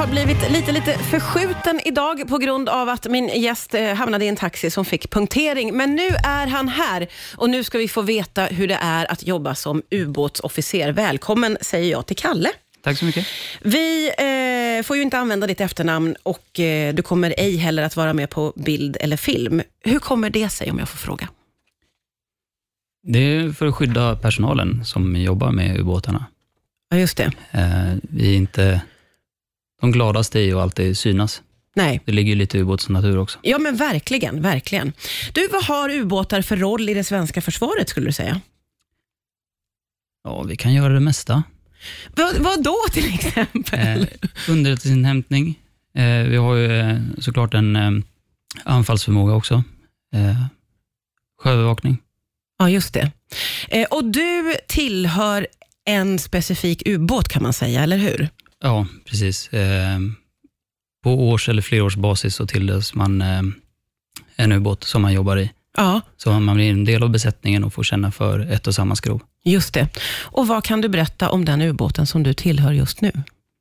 har blivit lite förskjuten idag på grund av att min gäst hamnade i en taxi som fick punktering. Men nu är han här och nu ska vi få veta hur det är att jobba som ubåtsofficer. Välkommen säger jag till Kalle. Tack så mycket. Vi får ju inte använda ditt efternamn och du kommer ej heller att vara med på bild eller film. Hur kommer det sig om jag får fråga? Det är för att skydda personalen som jobbar med ubåtarna. Ja, just det. Vi är inte de gladaste i att alltid synas. Nej. Det ligger lite i ubåts natur också. Ja, men verkligen, verkligen. Du, vad har ubåtar för roll i det svenska försvaret skulle du säga? Ja, vi kan göra det mesta. Vad då till exempel? Underrättelseinhämtning. Vi har ju såklart en anfallsförmåga också. Sjöövervakning. Ja, just det. Och du tillhör en specifik ubåt kan man säga, eller hur? Ja, precis. På års- eller flerårsbasis så tilldelas man en ubåt som man jobbar i. Ja. Så man blir en del av besättningen och får känna för ett och samma skrov. Just det. Och vad kan du berätta om den ubåten som du tillhör just nu?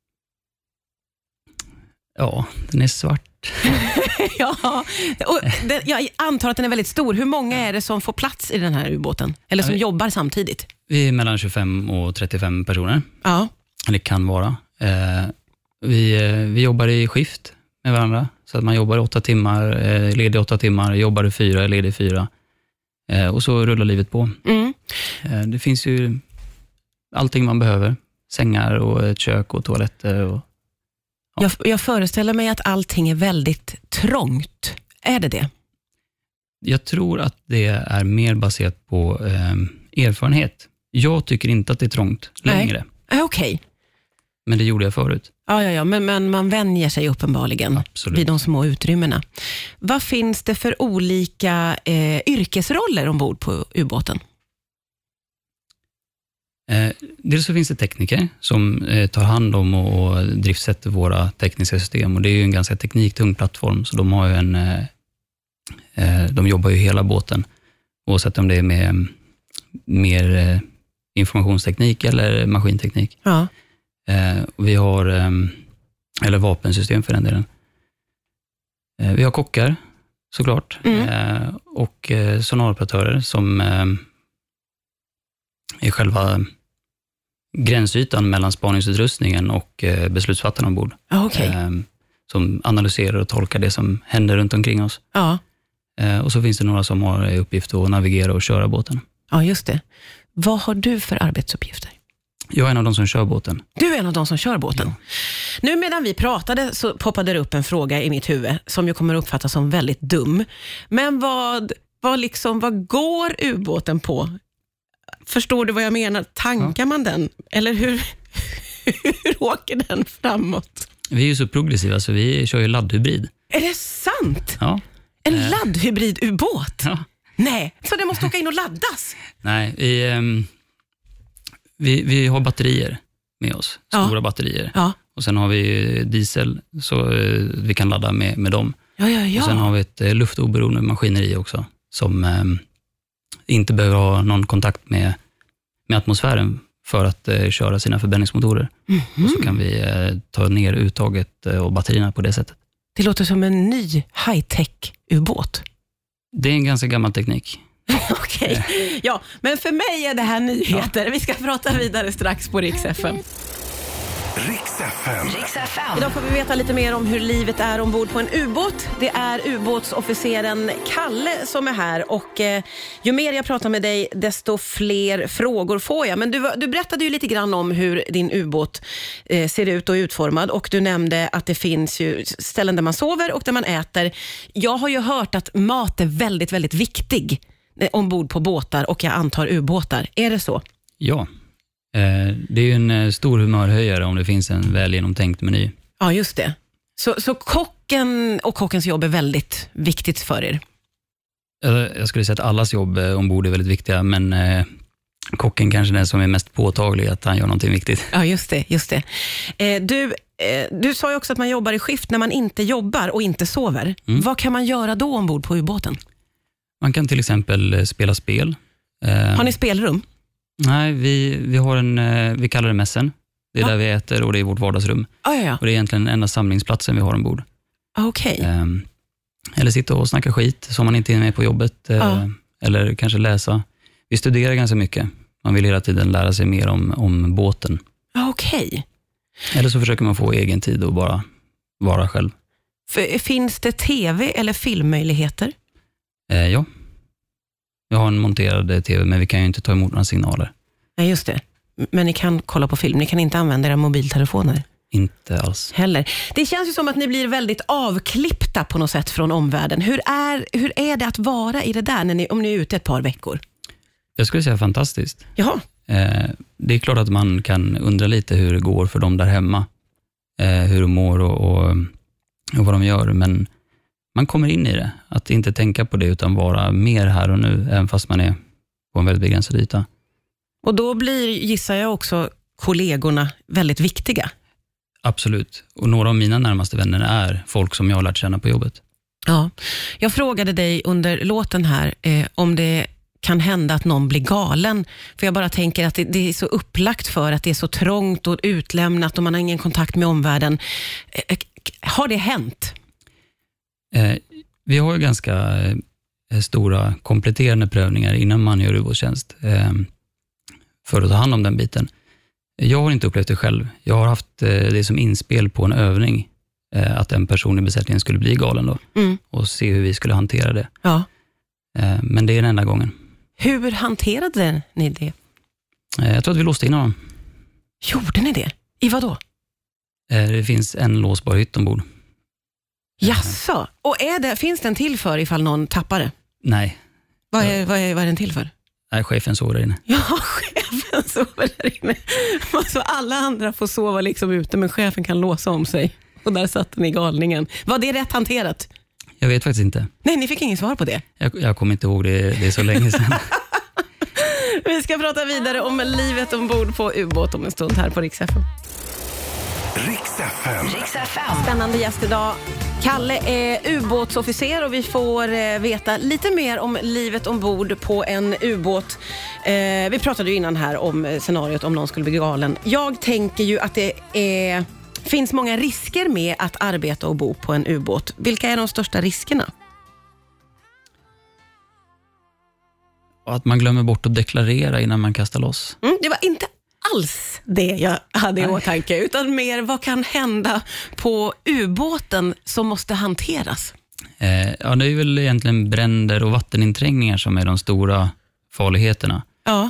Ja, den är svart. Ja, och jag antar att den är väldigt stor. Hur många är det som får plats i den här ubåten? Eller som jobbar samtidigt? Vi är mellan 25 och 35 personer. Ja. Eller kan vara. Vi jobbar i skift med varandra. Så att man jobbar 8 timmar, ledig 8 timmar, jobbar 4, ledig 4. Och så rullar livet på. Mm. Det finns ju allting man behöver. Sängar och ett kök och toaletter. Och, ja. Jag föreställer mig att allting är väldigt trångt. Är det det? Jag tror att det är mer baserat på erfarenhet. Jag tycker inte att det är trångt längre. Okej. Men det gjorde jag förut. Ja, men man vänjer sig uppenbarligen. Absolut. Vid de små utrymmena. Vad finns det för olika yrkesroller ombord på ubåten? Dels så finns det tekniker som tar hand om och driftsätter våra tekniska system. Och det är ju en ganska tekniktung plattform. Så de har ju de jobbar ju hela båten. Oavsett om det är med mer informationsteknik eller maskinteknik. Ja. Vi har, eller vapensystem för den delen. Vi har kockar, såklart. Och sonaroperatörer som är själva gränsytan mellan spaningsutrustningen och beslutsfattarna ombord. Okay. Som analyserar och tolkar det som händer runt omkring oss. Ja. Och så finns det några som har uppgift att navigera och köra båten. Ja, just det. Vad har du för arbetsuppgifter? Jag är en av de som kör båten. Du är en av de som kör båten? Ja. Nu medan vi pratade så poppade det upp en fråga i mitt huvud som ju kommer att uppfattas som väldigt dum. Men vad går ubåten på? Förstår du vad jag menar? Tankar man den? Eller hur åker den framåt? Vi är ju så progressiva så vi kör ju laddhybrid. Är det sant? Ja. En laddhybrid-ubåt? Ja. Nej, så det måste åka in och laddas? Nej, vi har batterier med oss. Stora batterier. Ja. Och sen har vi diesel så vi kan ladda med dem. Ja. Och sen har vi ett luftoberoende maskineri också som inte behöver ha någon kontakt med atmosfären för att köra sina förbränningsmotorer. Och så kan vi ta ner uttaget och batterierna på det sättet. Det låter som en ny high-tech-ubåt. Det är en ganska gammal teknik. Okej. Ja, men för mig är det här nyheter. Ja. Vi ska prata vidare strax på Rix FM. Rix FM. Idag får vi veta lite mer om hur livet är ombord på en ubåt. Det är ubåtsofficeren Kalle som är här och ju mer jag pratar med dig desto fler frågor får jag. Men du berättade ju lite grann om hur din ubåt ser ut och är utformad och du nämnde att det finns ju ställen där man sover och där man äter. Jag har ju hört att mat är väldigt, väldigt viktig ombord på båtar och jag antar ubåtar. Är det så? Ja. Det är ju en stor humörhöjare om det finns en väl genomtänkt meny. Ja, just det. Så kocken och kockens jobb är väldigt viktigt för er? Jag skulle säga att allas jobb ombord är väldigt viktiga, men kocken kanske är den som är mest påtaglig att han gör någonting viktigt. Ja, just det. Du sa ju också att man jobbar i skift när man inte jobbar och inte sover. Vad kan man göra då ombord på ubåten? Man kan till exempel spela spel. Har ni spelrum? Nej, vi har vi kallar det mässen. Det är där vi äter och det är vårt vardagsrum. Ja. Och det är egentligen den enda samlingsplatsen vi har ombord. Okej. Eller sitta och snacka skit som man inte är med på jobbet. Eller kanske läsa. Vi studerar ganska mycket. Man vill hela tiden lära sig mer om båten. Okej. Eller så försöker man få egen tid och bara vara själv. Finns det tv- eller filmmöjligheter? Ja. Vi har en monterad tv, men vi kan ju inte ta emot några signaler. Nej, just det. Men ni kan kolla på film. Ni kan inte använda era mobiltelefoner. Inte alls. Heller. Det känns ju som att ni blir väldigt avklippta på något sätt från omvärlden. Hur är det att vara i det där om ni är ute ett par veckor? Jag skulle säga fantastiskt. Jaha. Det är klart att man kan undra lite hur det går för dem där hemma. Hur de mår och vad de gör. Men man kommer in i det. Att inte tänka på det utan vara mer här och nu. Även fast man är på en väldigt begränsad yta. Och då gissar jag också, kollegorna väldigt viktiga. Absolut. Och några av mina närmaste vänner är folk som jag har lärt känna på jobbet. Ja. Jag frågade dig under låten här om det kan hända att någon blir galen. För jag bara tänker att det är så upplagt för att det är så trångt och utlämnat och man har ingen kontakt med omvärlden. Har det hänt? Vi har ju ganska stora kompletterande prövningar innan man gör ubåtstjänst för att ta hand om den biten. Jag har inte upplevt det själv. Jag har haft det som inspel på en övning att en person i besättningen skulle bli galen då och se hur vi skulle hantera det. Ja. Men det är den enda gången. Hur hanterade ni det? Jag tror att vi låste in honom. Gjorde ni det? I vad då? Det finns en låsbar hytt ombord. Jaså? Och finns den till för ifall någon tappar det? Nej. Vad är den till för? Nej, chefen sover där inne. Ja, chefen sover där inne. Alltså, alla andra får sova liksom ute, men chefen kan låsa om sig. Och där satt den i galningen. Var det rätt hanterat? Jag vet faktiskt inte. Nej, ni fick ingen svar på det. Jag kommer inte ihåg det är så länge sedan. Vi ska prata vidare om livet ombord på ubåt om en stund här på Rix FM. Rix FM. Spännande gäst idag. Kalle är ubåtsofficer och vi får veta lite mer om livet ombord på en ubåt. Vi pratade ju innan här om scenariot om någon skulle bli galen. Jag tänker ju att det finns många risker med att arbeta och bo på en ubåt. Vilka är de största riskerna? Att man glömmer bort att deklarera innan man kastar loss. Det var inte alls det jag hade i åtanke, utan mer vad kan hända på ubåten som måste hanteras? Ja, det är väl egentligen bränder och vatteninträngningar som är de stora farligheterna. Ja.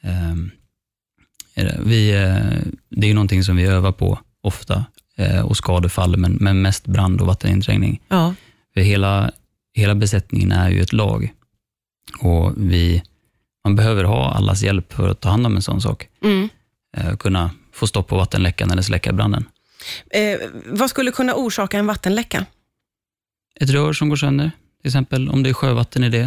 Det är ju någonting som vi övar på ofta och skadefall, men mest brand och vatteninträngning. Ja. För hela besättningen är ju ett lag och man behöver ha allas hjälp för att ta hand om en sån sak. Kunna få stopp på vattenläckan eller släcka branden. Vad skulle kunna orsaka en vattenläcka? Ett rör som går sönder, till exempel om det är sjövatten i det.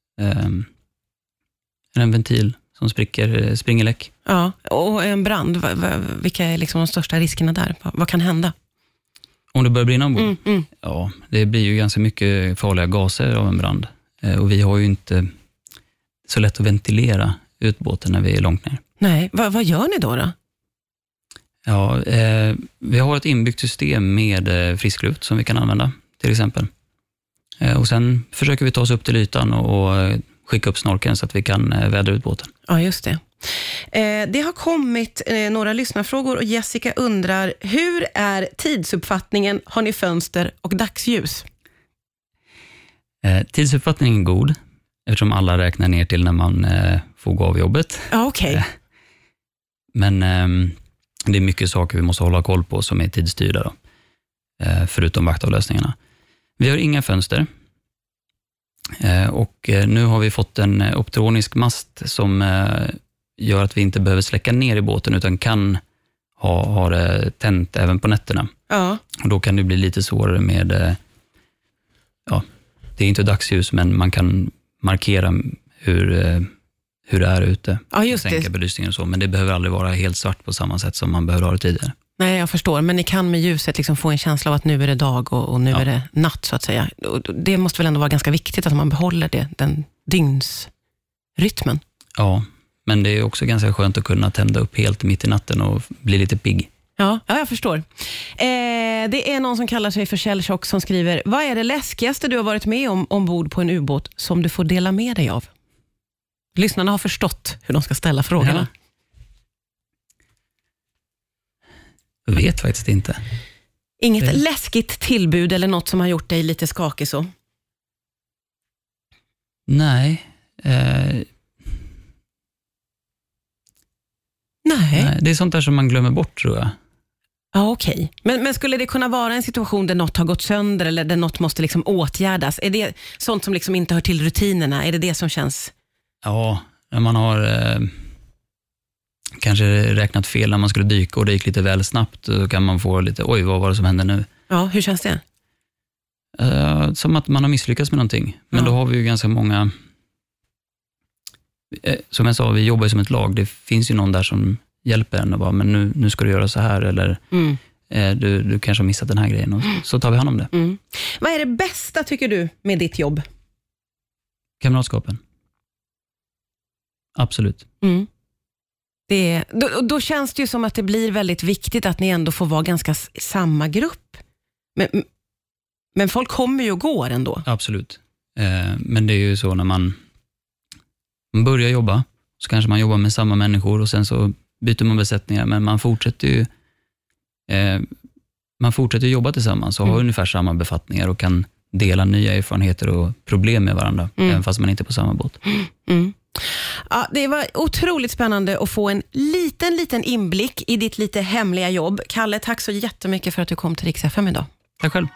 En ventil som springer läck. Ja, och en brand. Vilka är liksom de största riskerna där? Vad kan hända? Om det börjar brinna ombord? Ja, det blir ju ganska mycket farliga gaser av en brand. Och vi har ju inte så lätt att ventilera utbåten när vi är långt ner. Nej, vad gör ni då? Ja, vi har ett inbyggt system med frisk luft som vi kan använda till exempel. Och sen försöker vi ta oss upp till ytan och skicka upp snorkeln så att vi kan vädra ut båten. Ja, just det. Det har kommit några lyssnarfrågor och Jessica undrar, hur är tidsuppfattningen? Har ni fönster och dagsljus? Tidsuppfattningen är god eftersom alla räknar ner till när man får gå av jobbet. Ja, okej. Men det är mycket saker vi måste hålla koll på som är tidsstyrda då. Förutom vaktavlösningarna. Vi har inga fönster. Och nu har vi fått en optronisk mast som gör att vi inte behöver släcka ner i båten utan kan ha det tänt även på nätterna. Ja. Och då kan det bli lite svårare med det är inte dagsljus men man kan markera hur det är ute. Ja, just sänka det. belysningen och så, men det behöver aldrig vara helt svart på samma sätt som man behöver ha det tidigare. Nej, jag förstår. Men ni kan med ljuset liksom få en känsla av att nu är det dag och nu är det natt så att säga. Och det måste väl ändå vara ganska viktigt att man behåller den dygnsrytmen. Ja, Men det är också ganska skönt att kunna tända upp helt mitt i natten och bli lite pigg. Ja, jag förstår. Det är någon som kallar sig för Källtjock som skriver: vad är det läskigaste du har varit med om ombord på en ubåt som du får dela med dig av? Lyssnarna har förstått hur de ska ställa frågorna. Ja. Jag vet faktiskt inte. Inget läskigt tillbud eller något som har gjort dig lite skakig så? Nej. Nej. Det är sånt där som man glömmer bort, tror jag. Ja, okej. Men skulle det kunna vara en situation där något har gått sönder eller där något måste liksom åtgärdas? Är det sånt som liksom inte hör till rutinerna? Är det det som känns? Ja, när man har kanske räknat fel när man skulle dyka och det gick lite väl snabbt, då kan man få lite, oj, vad var det som hände nu? Ja, hur känns det? Som att man har misslyckats med någonting. Men då har vi ju ganska många, som jag sa, vi jobbar ju som ett lag. Det finns ju någon där som hjälper en och bara, men nu ska du göra så här, eller du kanske har missat den här grejen, och så tar vi hand om det. Vad är det bästa, tycker du, med ditt jobb? Kamratskapen. Absolut. Då känns det ju som att det blir väldigt viktigt att ni ändå får vara ganska samma grupp. Men folk kommer ju och går ändå. Absolut. Men det är ju så när man börjar jobba, så kanske man jobbar med samma människor och sen så byter man besättningar, men man fortsätter ju jobba tillsammans och har ungefär samma befattningar och kan dela nya erfarenheter och problem med varandra, även fast man inte är på samma båt. Ja, det var otroligt spännande att få en liten inblick i ditt lite hemliga jobb. Kalle, tack så jättemycket för att du kom till Rix FM idag. Tack själv.